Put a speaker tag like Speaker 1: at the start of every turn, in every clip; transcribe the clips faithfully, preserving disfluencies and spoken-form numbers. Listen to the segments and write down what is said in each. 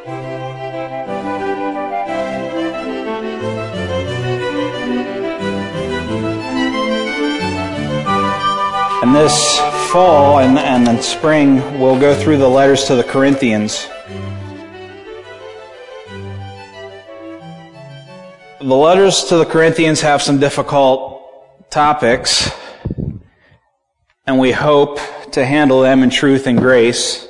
Speaker 1: And this fall and, and then spring, we'll go through the letters to the Corinthians. The letters to the Corinthians have some difficult topics, and we hope to handle them in truth and grace.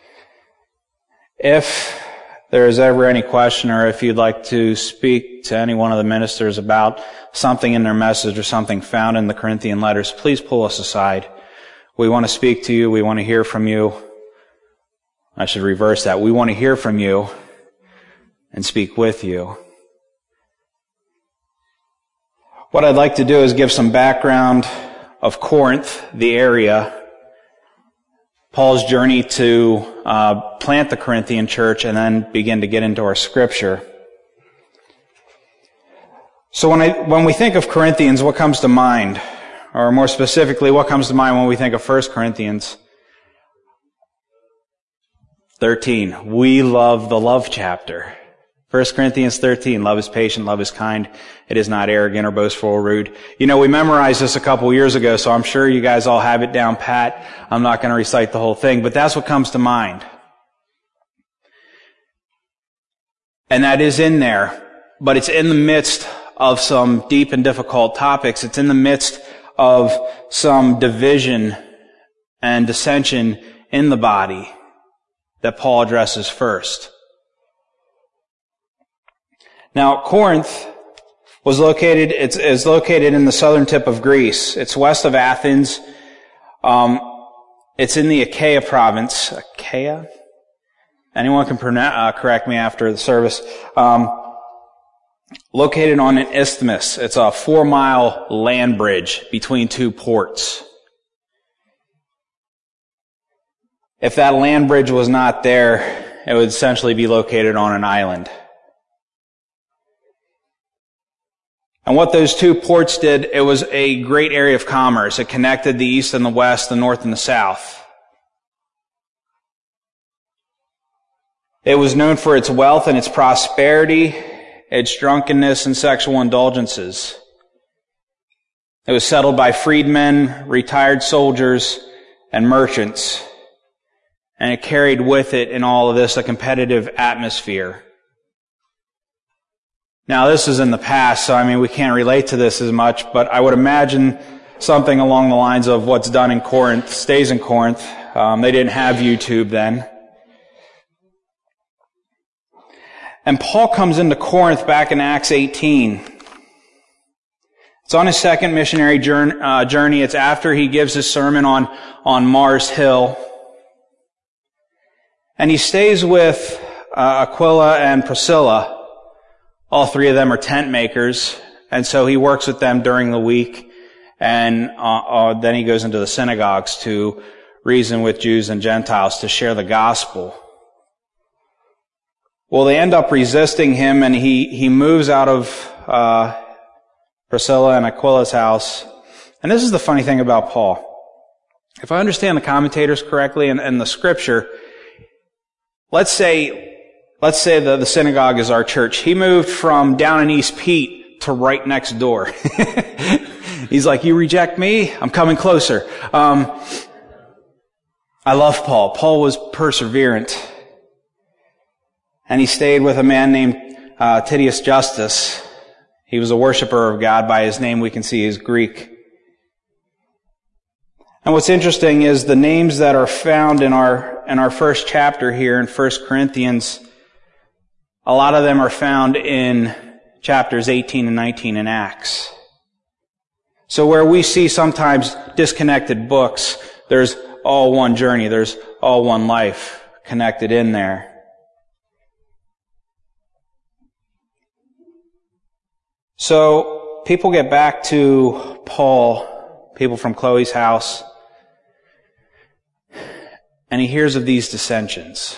Speaker 1: If there is ever any question, or if you'd like to speak to any one of the ministers about something in their message or something found in the Corinthian letters, please pull us aside. We want to speak to you. We want to hear from you. I should reverse that. We want to hear from you and speak with you. What I'd like to do is give some background of Corinth, the area, Paul's journey to uh, plant the Corinthian church, and then begin to get into our scripture. So when I when we think of Corinthians, what comes to mind? Or more specifically, what comes to mind when we think of First Corinthians thirteen? We love the love chapter. First Corinthians thirteen, love is patient, love is kind, it is not arrogant or boastful or rude. You know, we memorized this a couple years ago, so I'm sure you guys all have it down pat. I'm not going to recite the whole thing, but that's what comes to mind. And that is in there, but it's in the midst of some deep and difficult topics. It's in the midst of some division and dissension in the body that Paul addresses first. Now, Corinth was located, it's, is located in the southern tip of Greece. It's west of Athens. Um, it's in the Achaia province. Achaia? Anyone can pronounce, uh, correct me after the service. Um, located on an isthmus. It's a four-mile land bridge between two ports. If that land bridge was not there, it would essentially be located on an island. And what those two ports did, it was a great area of commerce. It connected the east and the west, the north and the south. It was known for its wealth and its prosperity, its drunkenness and sexual indulgences. It was settled by freedmen, retired soldiers, and merchants. And it carried with it in all of this a competitive atmosphere. Now, this is in the past, so I mean, we can't relate to this as much, but I would imagine something along the lines of what's done in Corinth stays in Corinth. Um, they didn't have YouTube then. And Paul comes into Corinth back in Acts eighteen. It's on his second missionary journey. It's after he gives his sermon on, on Mars Hill. And he stays with uh, Aquila and Priscilla. All three of them are tent makers, and so he works with them during the week, and uh, uh, then he goes into the synagogues to reason with Jews and Gentiles, to share the gospel. Well, they end up resisting him, and he, he moves out of uh, Priscilla and Aquila's house. And this is the funny thing about Paul. If I understand the commentators correctly and, and the scripture, let's say Let's say the, the synagogue is our church. He moved from down in East Pete to right next door. He's like, you reject me? I'm coming closer. Um, I love Paul. Paul was perseverant. And he stayed with a man named uh, Titius Justus. He was a worshiper of God. By his name we can see he's Greek. And what's interesting is the names that are found in our in our first chapter here in First Corinthians, a lot of them are found in chapters eighteen and nineteen in Acts. So where we see sometimes disconnected books, there's all one journey, there's all one life connected in there. So people get back to Paul, people from Chloe's house, and he hears of these dissensions.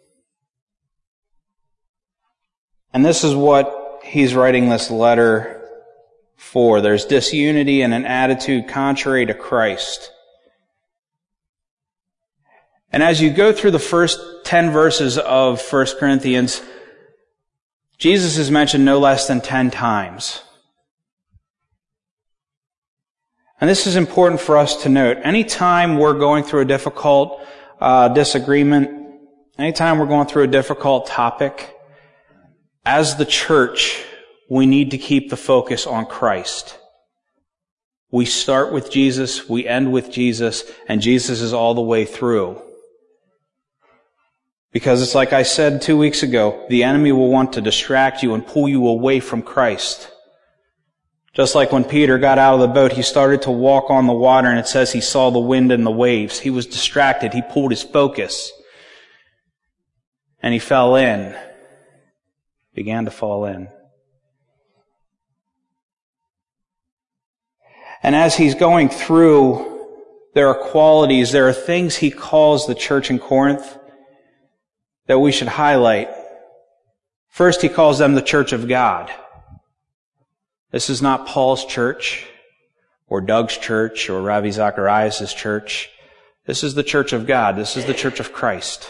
Speaker 1: And this is what he's writing this letter for. There's disunity and an attitude contrary to Christ. And as you go through the first ten verses of First Corinthians, Jesus is mentioned no less than ten times. And this is important for us to note. Anytime we're going through a difficult uh, disagreement, anytime we're going through a difficult topic, as the church, we need to keep the focus on Christ. We start with Jesus, we end with Jesus, and Jesus is all the way through. Because it's like I said two weeks ago, the enemy will want to distract you and pull you away from Christ. Just like when Peter got out of the boat, he started to walk on the water, and it says he saw the wind and the waves. He was distracted. He pulled his focus. And he fell in. Began to fall in. And as he's going through, there are qualities, there are things he calls the church in Corinth that we should highlight. First, he calls them the church of God. This is not Paul's church, or Doug's church, or Ravi Zacharias' church. This is the church of God. This is the church of Christ.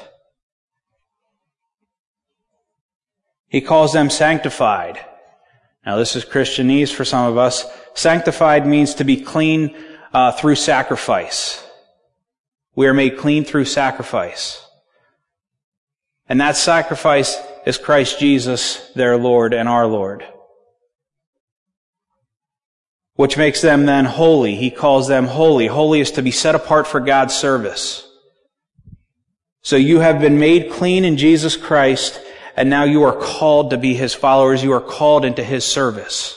Speaker 1: He calls them sanctified. Now, this is Christianese for some of us. Sanctified means to be clean uh, through sacrifice. We are made clean through sacrifice. And that sacrifice is Christ Jesus, their Lord and our Lord. Which makes them then holy. He calls them holy. Holy is to be set apart for God's service. So you have been made clean in Jesus Christ, and now you are called to be His followers. You are called into His service.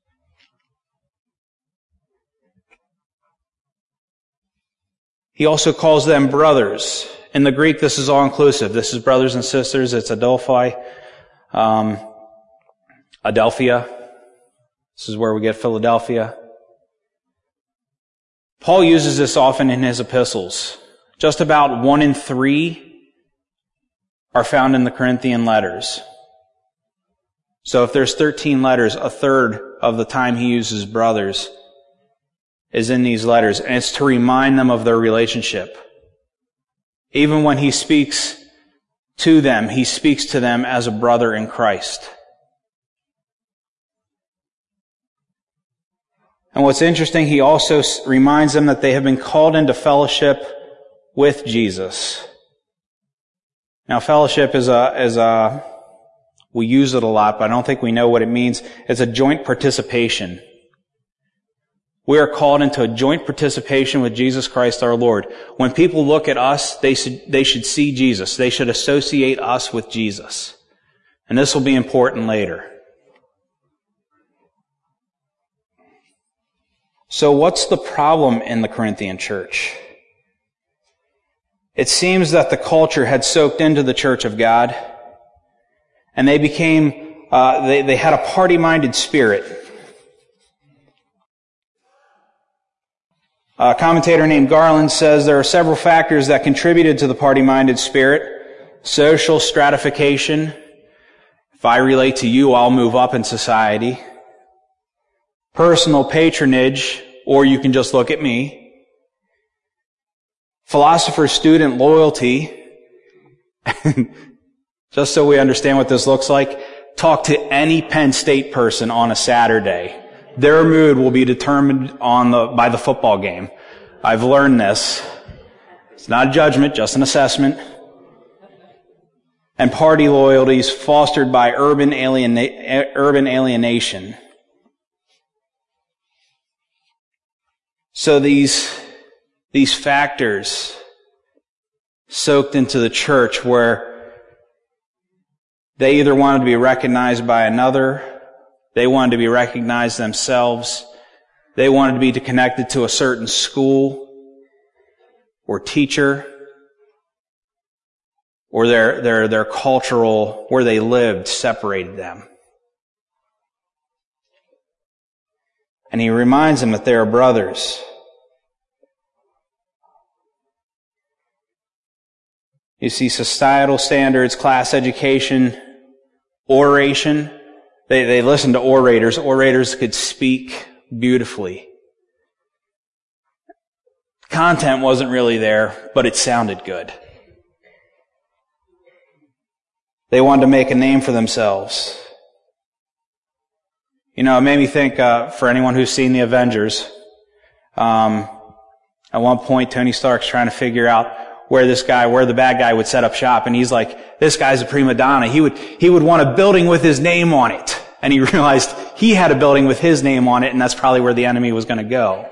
Speaker 1: He also calls them brothers. In the Greek, this is all-inclusive. This is brothers and sisters. It's Adelphi, um, Adelphia. This is where we get Philadelphia. Paul uses this often in his epistles. Just about one in three are found in the Corinthian letters. So if there's thirteen letters, a third of the time he uses brothers is in these letters, and it's to remind them of their relationship. Even when he speaks to them, he speaks to them as a brother in Christ. And what's interesting, he also reminds them that they have been called into fellowship with Jesus. Now, fellowship is a, is a, we use it a lot, but I don't think we know what it means. It's a joint participation. We are called into a joint participation with Jesus Christ our Lord. When people look at us, they should, they should see Jesus. They should associate us with Jesus. And this will be important later. So what's the problem in the Corinthian church? It seems that the culture had soaked into the church of God, and they became, uh, they, they had a party-minded spirit. A commentator named Garland says there are several factors that contributed to the party-minded spirit. Social stratification. If I relate to you, I'll move up in society. Personal patronage, or you can just look at me. Philosopher-student loyalty. Just so we understand what this looks like, talk to any Penn State person on a Saturday. Their mood will be determined on the by the football game. I've learned this. It's not a judgment, just an assessment. And party loyalties fostered by urban aliena- urban alienation. So these, these factors soaked into the church where they either wanted to be recognized by another, they wanted to be recognized themselves, they wanted to be connected to a certain school or teacher, or their, their, their cultural, where they lived, separated them. And he reminds them that they are brothers. You see, societal standards, class education, oration. They, they listened to orators. Orators could speak beautifully. Content wasn't really there, but it sounded good. They wanted to make a name for themselves. You know, it made me think, uh, for anyone who's seen the Avengers, um, at one point Tony Stark's trying to figure out where this guy, where the bad guy would set up shop, and he's like, this guy's a prima donna. He would, he would want a building with his name on it. And he realized he had a building with his name on it, and that's probably where the enemy was going to go.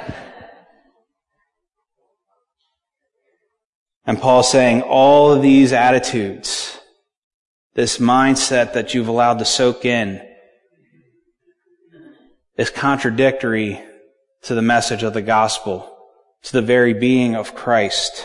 Speaker 1: And Paul's saying all of these attitudes, this mindset that you've allowed to soak in, is contradictory to the message of the gospel, to the very being of Christ.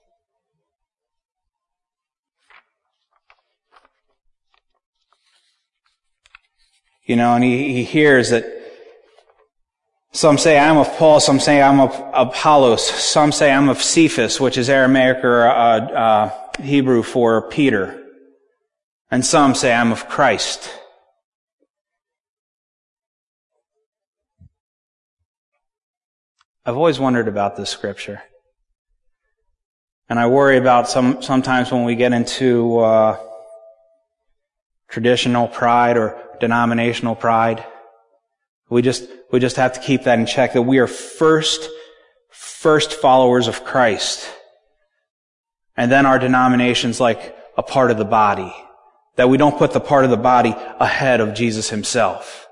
Speaker 1: You know, and he, he hears that some say I'm of Paul, some say I'm of Apollos, some say I'm of Cephas, which is Aramaic or uh, uh, Hebrew for Peter, and some say I'm of Christ. I've always wondered about this scripture, and I worry about some sometimes when we get into uh, traditional pride or denominational pride. We just, we just have to keep that in check, that we are first, first followers of Christ. And then our denomination's like a part of the body. That we don't put the part of the body ahead of Jesus himself.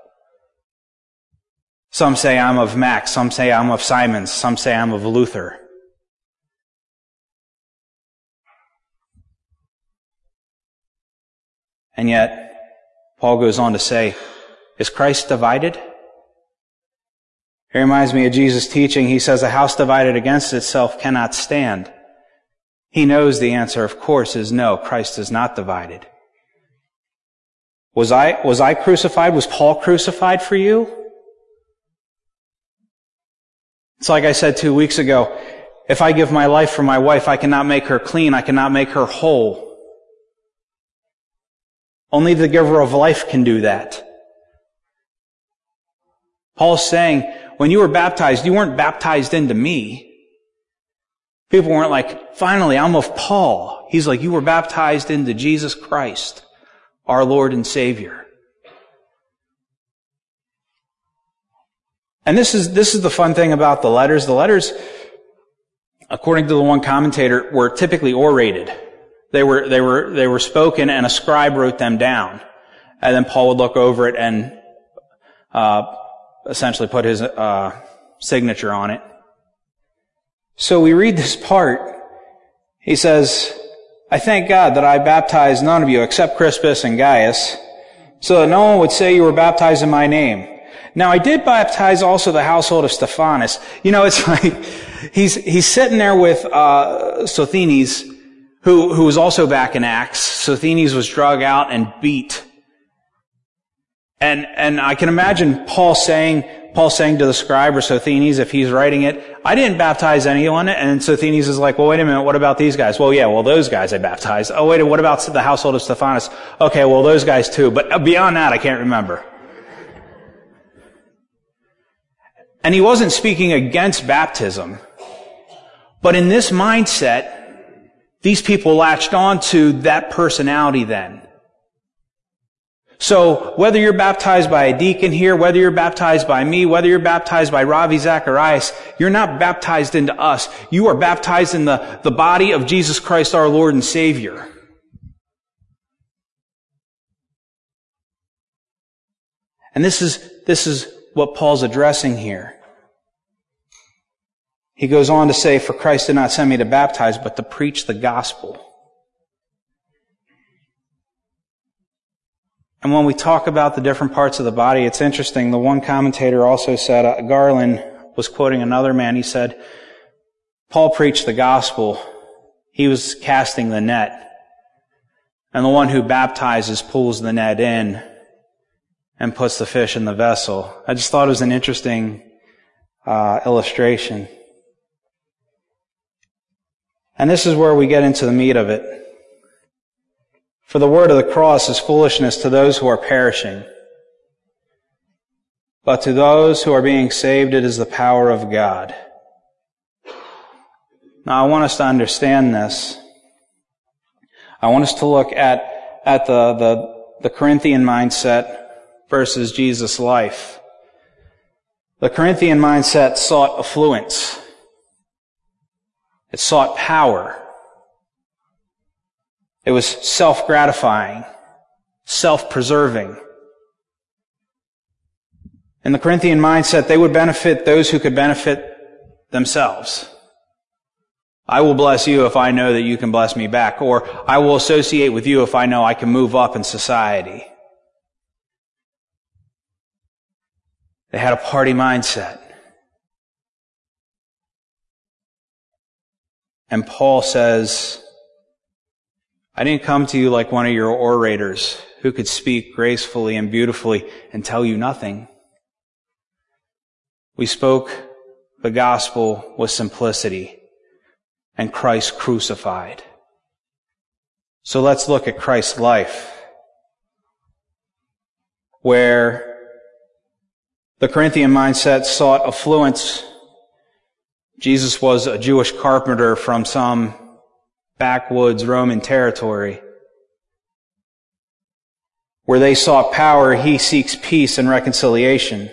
Speaker 1: Some say I'm of Max, some say I'm of Simons, some say I'm of Luther. And yet, Paul goes on to say, is Christ divided? It reminds me of Jesus' teaching. He says, a house divided against itself cannot stand. He knows the answer, of course, is no, Christ is not divided. Was I, was I crucified? Was Paul crucified for you? It's like I said two weeks ago, if I give my life for my wife, I cannot make her clean, I cannot make her whole. Only the giver of life can do that. Paul's saying, when you were baptized, you weren't baptized into me. People weren't like, finally, I'm of Paul. He's like, you were baptized into Jesus Christ, our Lord and Savior. And this is, this is the fun thing about the letters. The letters, according to the one commentator, were typically orated. They were, they were, they were spoken, and a scribe wrote them down. And then Paul would look over it and, uh, essentially put his, uh, signature on it. So we read this part. He says, I thank God that I baptized none of you except Crispus and Gaius, so that no one would say you were baptized in my name. Now I did baptize also the household of Stephanas. You know, it's like, he's, he's sitting there with, uh, Sosthenes, who, who was also back in Acts. Sosthenes was drug out and beat. And, and I can imagine Paul saying, Paul saying to the scribe or Sosthenes, if he's writing it, I didn't baptize anyone. And Sosthenes is like, well, wait a minute, what about these guys? Well, yeah, well, those guys I baptized. Oh, wait, what about the household of Stephanas? Okay, well, those guys too. But beyond that, I can't remember. And he wasn't speaking against baptism. But in this mindset, these people latched on to that personality then. So whether you're baptized by a deacon here, whether you're baptized by me, whether you're baptized by Ravi Zacharias, you're not baptized into us. You are baptized in the, the body of Jesus Christ, our Lord and Savior. And this is, this is what Paul's addressing here. He goes on to say, for Christ did not send me to baptize, but to preach the gospel. And when we talk about the different parts of the body, it's interesting. The one commentator also said, uh, Garland was quoting another man. He said, Paul preached the gospel. He was casting the net. And the one who baptizes pulls the net in and puts the fish in the vessel. I just thought it was an interesting uh, illustration. And this is where we get into the meat of it. For the word of the cross is foolishness to those who are perishing. But to those who are being saved, it is the power of God. Now I want us to understand this. I want us to look at at the, the, the Corinthian mindset versus Jesus' life. The Corinthian mindset sought affluence. It sought power. It was self-gratifying, self-preserving. In the Corinthian mindset, they would benefit those who could benefit themselves. I will bless you if I know that you can bless me back, or I will associate with you if I know I can move up in society. They had a party mindset. And Paul says, I didn't come to you like one of your orators who could speak gracefully and beautifully and tell you nothing. We spoke the gospel with simplicity and Christ crucified. So let's look at Christ's life, where the Corinthian mindset sought affluence. Jesus was a Jewish carpenter from some backwoods Roman territory. Where they sought power, he seeks peace and reconciliation.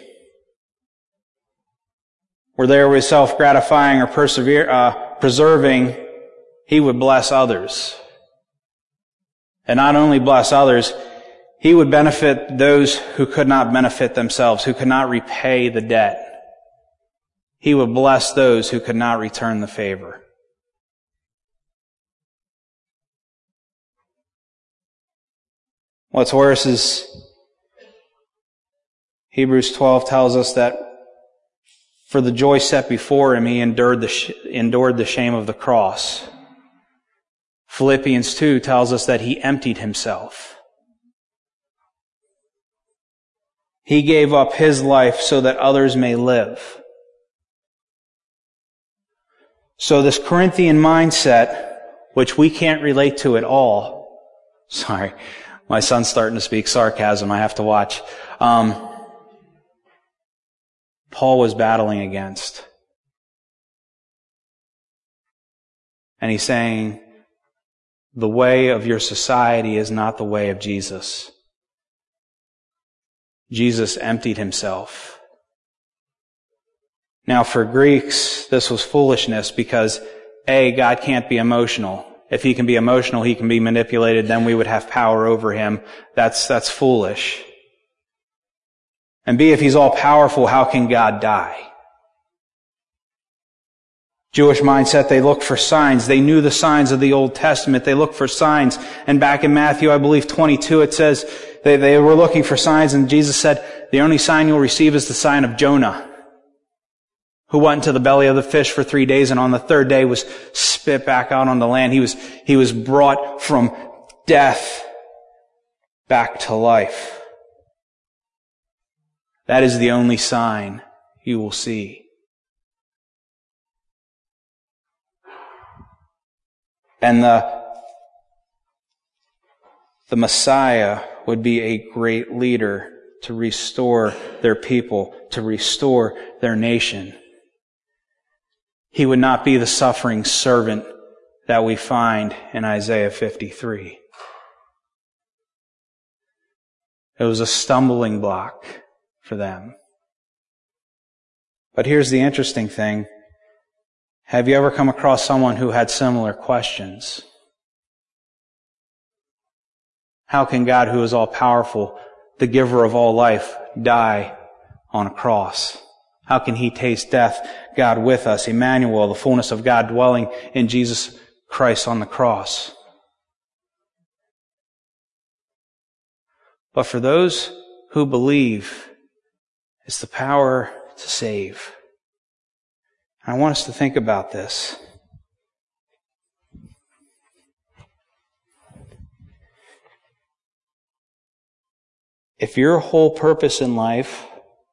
Speaker 1: Where there was self-gratifying or persevere, uh, preserving, he would bless others. And not only bless others, he would benefit those who could not benefit themselves, who could not repay the debt. He would bless those who could not return the favor. What's worse is Hebrews twelve tells us that for the joy set before him, he endured the, sh- endured the shame of the cross. Philippians two tells us that he emptied himself. He gave up his life so that others may live. So this Corinthian mindset, which we can't relate to at all, sorry, my son's starting to speak sarcasm, I have to watch, um, Paul was battling against. And he's saying, the way of your society is not the way of Jesus. Jesus emptied himself. Now for Greeks, this was foolishness because, A, God can't be emotional. If he can be emotional, he can be manipulated, then we would have power over him. That's, that's foolish. And B, if he's all powerful, how can God die? Jewish mindset, they looked for signs. They knew the signs of the Old Testament. They looked for signs. And back in Matthew, I believe twenty-two, it says they, they were looking for signs, and Jesus said, the only sign you'll receive is the sign of Jonah, who went into the belly of the fish for three days and on the third day was spit back out on the land. He was, he was brought from death back to life. That is the only sign you will see. And the, the Messiah would be a great leader to restore their people, to restore their nation. He would not be the suffering servant that we find in Isaiah fifty-three. It was a stumbling block for them. But here's the interesting thing. Have you ever come across someone who had similar questions? How can God, who is all powerful, the giver of all life, die on a cross? How can he taste death, God with us, Emmanuel, the fullness of God dwelling in Jesus Christ on the cross? But for those who believe, it's the power to save. I want us to think about this. If your whole purpose in life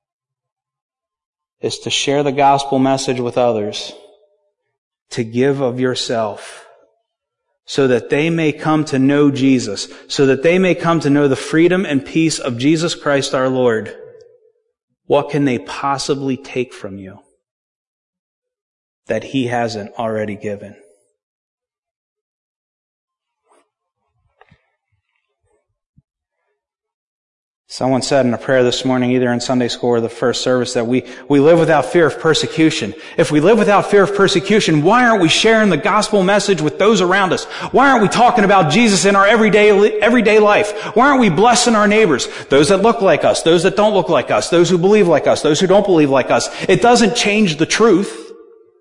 Speaker 1: is to share the gospel message with others, to give of yourself, so that they may come to know Jesus, so that they may come to know the freedom and peace of Jesus Christ our Lord, what can they possibly take from you that he hasn't already given? Someone said in a prayer this morning, either in Sunday school or the first service, that we, we live without fear of persecution. If we live without fear of persecution, why aren't we sharing the gospel message with those around us? Why aren't we talking about Jesus in our everyday, everyday life? Why aren't we blessing our neighbors? Those that look like us, those that don't look like us, those who believe like us, those who don't believe like us. It doesn't change the truth.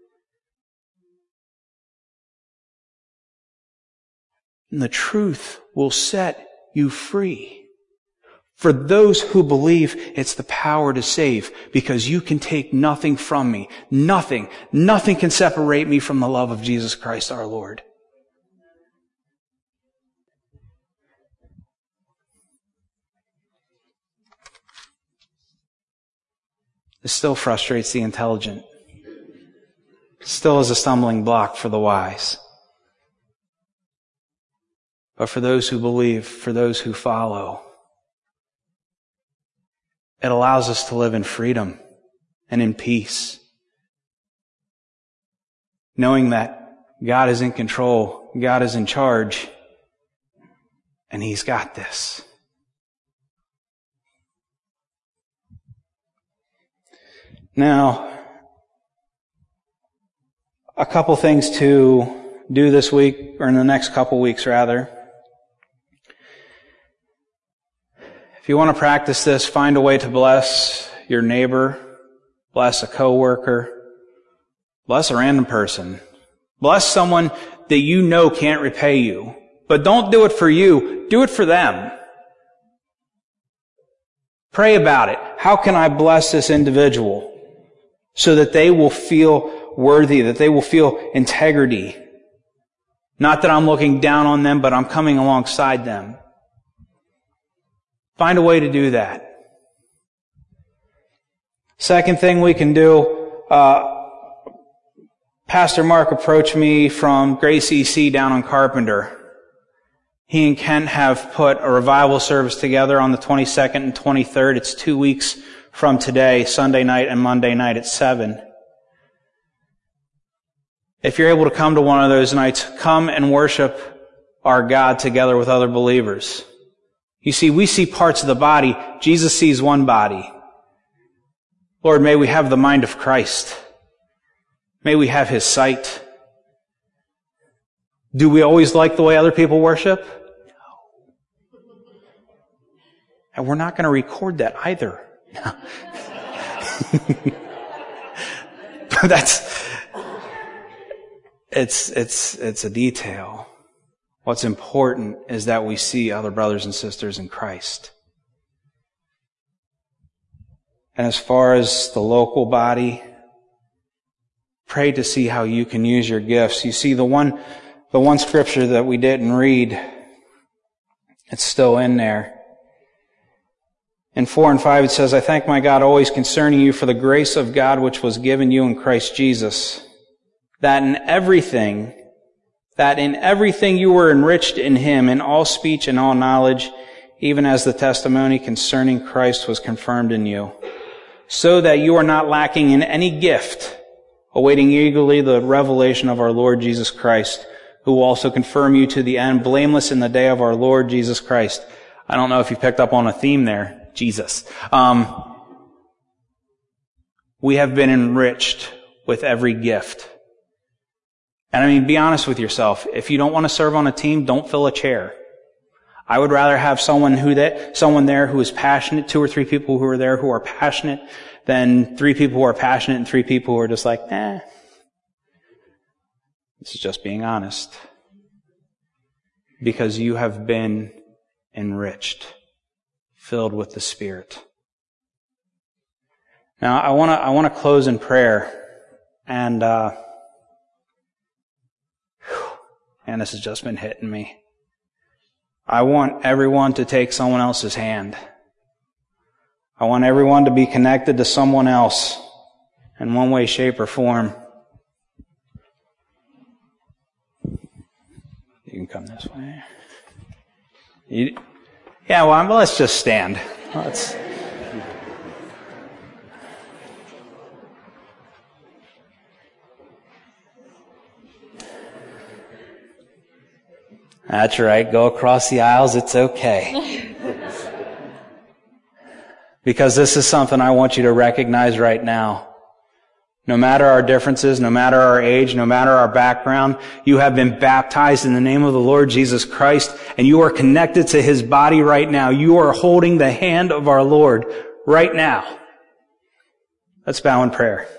Speaker 1: And the truth will set you free. For those who believe, it's the power to save, because you can take nothing from me. Nothing. Nothing can separate me from the love of Jesus Christ our Lord. This still frustrates the intelligent. Still is a stumbling block for the wise. But for those who believe, for those who follow, it allows us to live in freedom and in peace, knowing that God is in control, God is in charge, and He's got this. Now, a couple things to do this week, or in the next couple weeks rather. If you want to practice this, find a way to bless your neighbor, bless a coworker, bless a random person, bless someone that you know can't repay you. But don't do it for you, do it for them. Pray about it. How can I bless this individual so that they will feel worthy, that they will feel integrity? Not that I'm looking down on them, but I'm coming alongside them. Find a way to do that. Second thing we can do, uh, Pastor Mark approached me from Grace E C down on Carpenter. He and Kent have put a revival service together on the twenty-second and twenty-third. It's two weeks from today, Sunday night and Monday night at seven. If you're able to come to one of those nights, come and worship our God together with other believers. You see, we see parts of the body. Jesus sees one body. Lord, may we have the mind of Christ. May we have His sight. Do we always like the way other people worship? No. And we're not going to record that either. But that's, it's, it's, it's a detail. What's important is that we see other brothers and sisters in Christ. And as far as the local body, pray to see how you can use your gifts. You see, the one, the one scripture that we didn't read, it's still in there. In four and five it says, I thank my God always concerning you for the grace of God which was given you in Christ Jesus, that in everything that in everything you were enriched in Him, in all speech and all knowledge, even as the testimony concerning Christ was confirmed in you, so that you are not lacking in any gift, awaiting eagerly the revelation of our Lord Jesus Christ, who will also confirm you to the end, blameless in the day of our Lord Jesus Christ. I don't know if you picked up on a theme there, Jesus. Um, we have been enriched with every gift. And I mean, be honest with yourself. If you don't want to serve on a team, don't fill a chair. I would rather have someone who that someone there who is passionate, two or three people who are there who are passionate, than three people who are passionate and three people who are just like, eh. This is just being honest. Because you have been enriched, filled with the Spirit. Now, I want to I want to close in prayer, and uh, and this has just been hitting me. I want everyone to take someone else's hand. I want everyone to be connected to someone else in one way, shape, or form. You can come this way. You, yeah, well, let's just stand. Let's. That's right. Go across the aisles. It's okay. because this is something I want you to recognize right now. No matter our differences, no matter our age, no matter our background, you have been baptized in the name of the Lord Jesus Christ, and you are connected to His body right now. You are holding the hand of our Lord right now. Let's bow in prayer.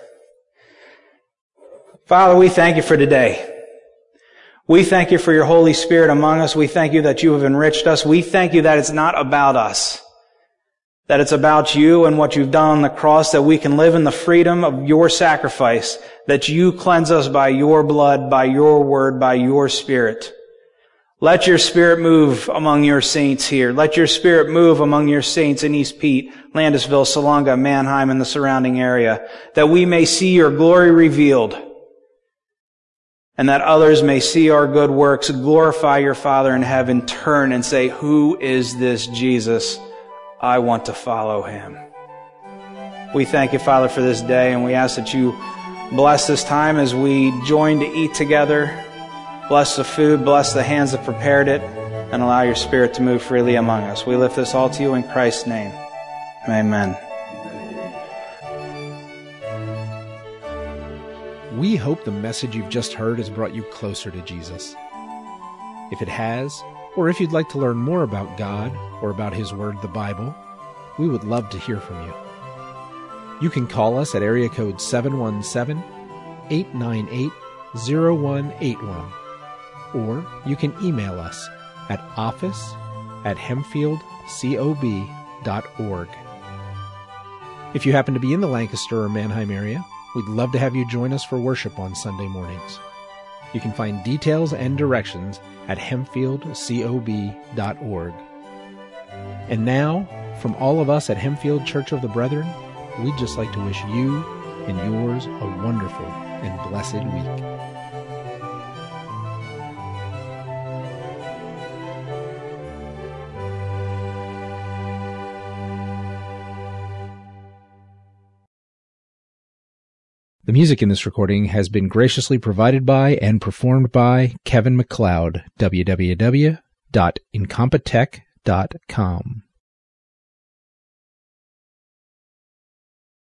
Speaker 1: Father, we thank you for today. We thank you for your Holy Spirit among us. We thank you that you have enriched us. We thank you that it's not about us, that it's about you and what you've done on the cross, that we can live in the freedom of your sacrifice, that you cleanse us by your blood, by your word, by your Spirit. Let your Spirit move among your saints here. Let your Spirit move among your saints in East Pete, Landisville, Salunga, Manheim, and the surrounding area, that we may see your glory revealed, and that others may see our good works, glorify your Father in heaven, turn and say, who is this Jesus? I want to follow him. We thank you, Father, for this day, and we ask that you bless this time as we join to eat together. Bless the food, bless the hands that prepared it, and allow your Spirit to move freely among us. We lift this all to you in Christ's name. Amen.
Speaker 2: We hope the message you've just heard has brought you closer to Jesus. If it has, or if you'd like to learn more about God or about His Word, the Bible, we would love to hear from you. You can call us at area code seven one seven, eight nine eight, zero one eight one, or you can email us at office at hempfield cob dot org. If you happen to be in the Lancaster or Manheim area, we'd love to have you join us for worship on Sunday mornings. You can find details and directions at hempfield cob dot org. And now, from all of us at Hempfield Church of the Brethren, we'd just like to wish you and yours a wonderful and blessed week. The music in this recording has been graciously provided by and performed by Kevin MacLeod, w w w dot incompetech dot com.